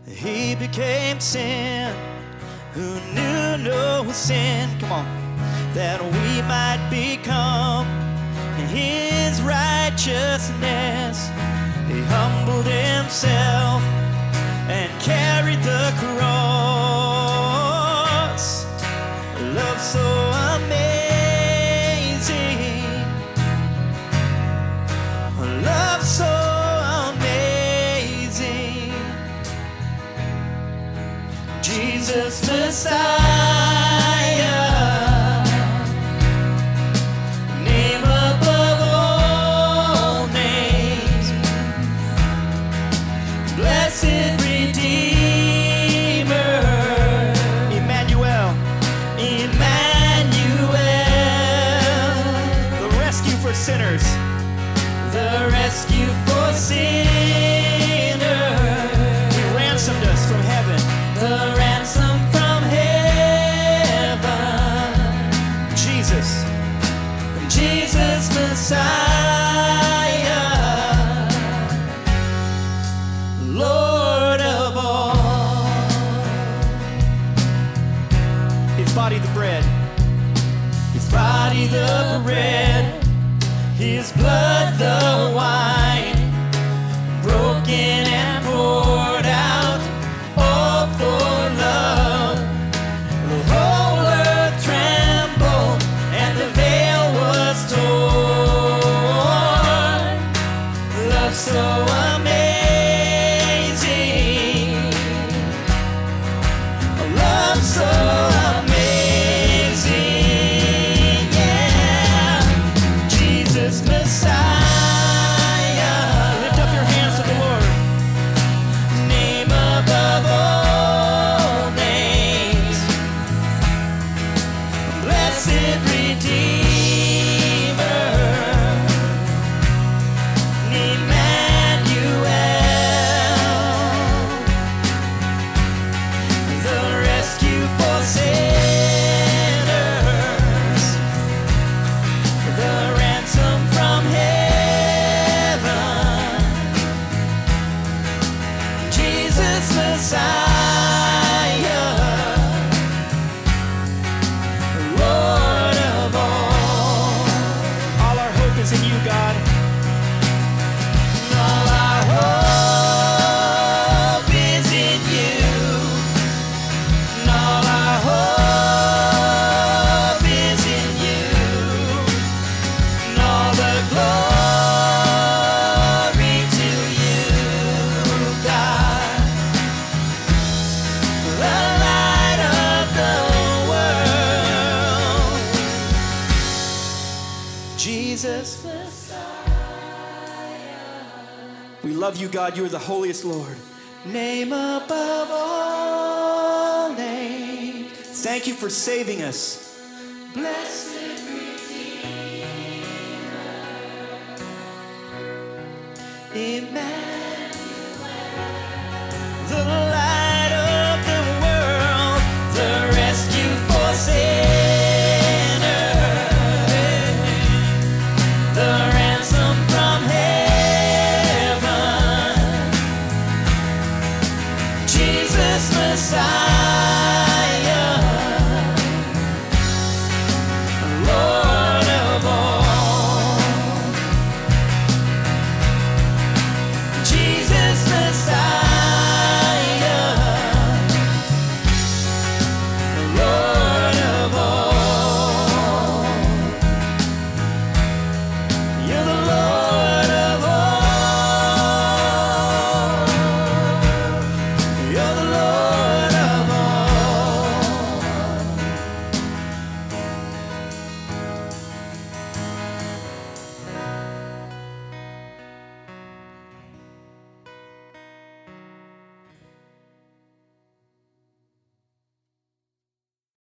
He became sin, who knew no sin, come on, that we might become his righteousness. He humbled himself and carried the cross. Love so amazing, love so amazing. Jesus Messiah, name above all names, blessed Redeemer, Emmanuel, Emmanuel, the rescue for sinners, the rescue for sinners. He ransomed us from heaven, the ransom from heaven. Jesus, Jesus Messiah, Lord of all. His body the bread, his body the bread, his blood the wine, broken and poured out, all for love. The whole earth trembled and the veil was torn. Love so amazing, love so amazing, yeah. Jesus Messiah, lift up your hands to the Lord. Name above all names, blessed Redeemer, Emmanuel, the rescue for sinners, the ransom from heaven. Jesus Messiah, Lord of all. All our hope is in you, God. All our hope is in you. All our hope is in you. All the glory to you, God, the light of the world. Jesus Messiah. We love you, God. You are the holiest Lord. Name above all names. Thank you for saving us. Blessed Emmanuel, the light of the world, the rescue for sinners, the ransom from heaven. Jesus Messiah,